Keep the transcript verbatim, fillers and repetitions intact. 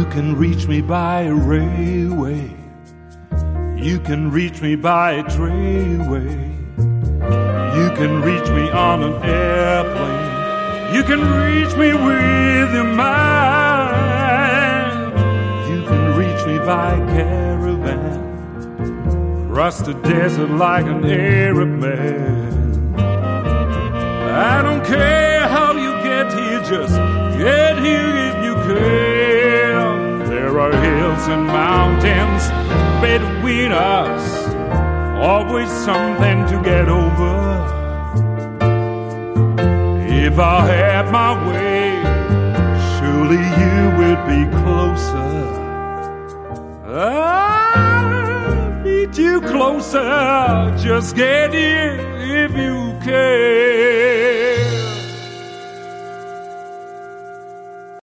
can reach me by a railway. You can reach me by a trailway. You can reach me on an airplane. You can reach me with your mind. You can reach me by caravan, cross the desert like an Arab man. I don't care how you get here, just get here if you can. There are hills and mountains between us, always something to get over. If I had my way, surely you would be closer. I'll meet you closer, just get here if you can.